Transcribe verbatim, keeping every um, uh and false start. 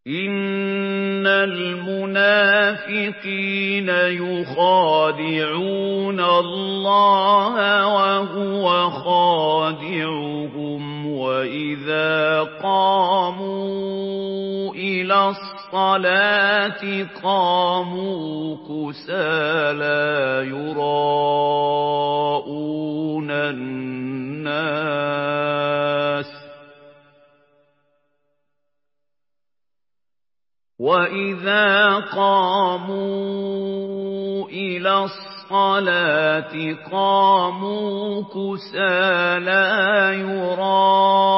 إِنَّ الْمُنَافِقِينَ يُخَادِعُونَ اللَّهَ وَهُوَ خَادِعُهُمْ وَإِذَا قَامُوا إِلَى الصَّلَاةِ قَامُوا كُسَالَىٰ يُرَاءُونَ النَّاسَ وَإِذَا قَامُوا إِلَى الصَّلَاةِ قَامُوا كُسَالَىٰ يُرَاءُونَ